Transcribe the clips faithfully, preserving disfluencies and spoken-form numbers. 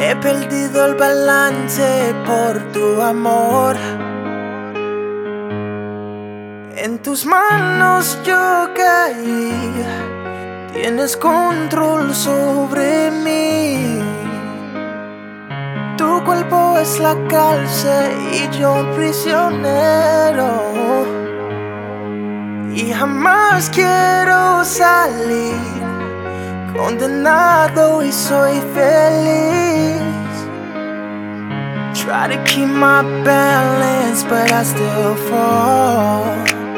He perdido el balance por tu amor. En tus manos yo caí, tienes control sobre mí. Tu cuerpo es la cárcel y yo prisionero. Y jamás quiero salir, condenado y soy feliz. Try to keep my balance, but I still fall.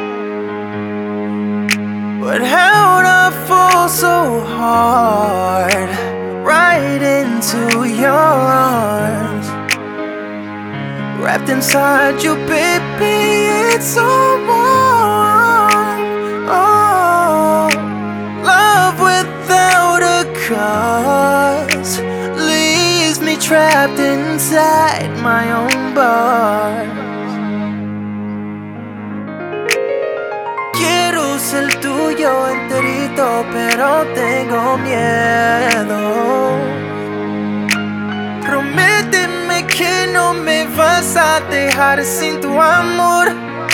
But how'd I fall so hard, right into your arms, wrapped inside you, baby, it's so warm. Oh, love without a cause leaves me trapped inside my own bars. Quiero ser tuyo enterito, pero tengo miedo. Prométeme que no me vas a dejar sin tu amor.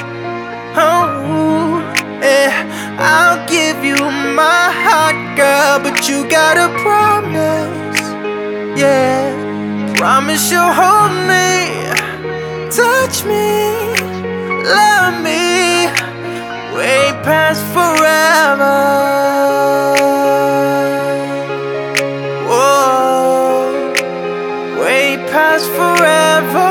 Oh, eh, I'll give you my heart, girl, but you gotta promise, yeah, promise you'll hold me, touch me, love me, way past forever. Whoa, way past forever.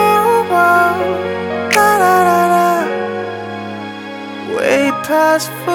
Whoa, da, da, da, da. Way past forever.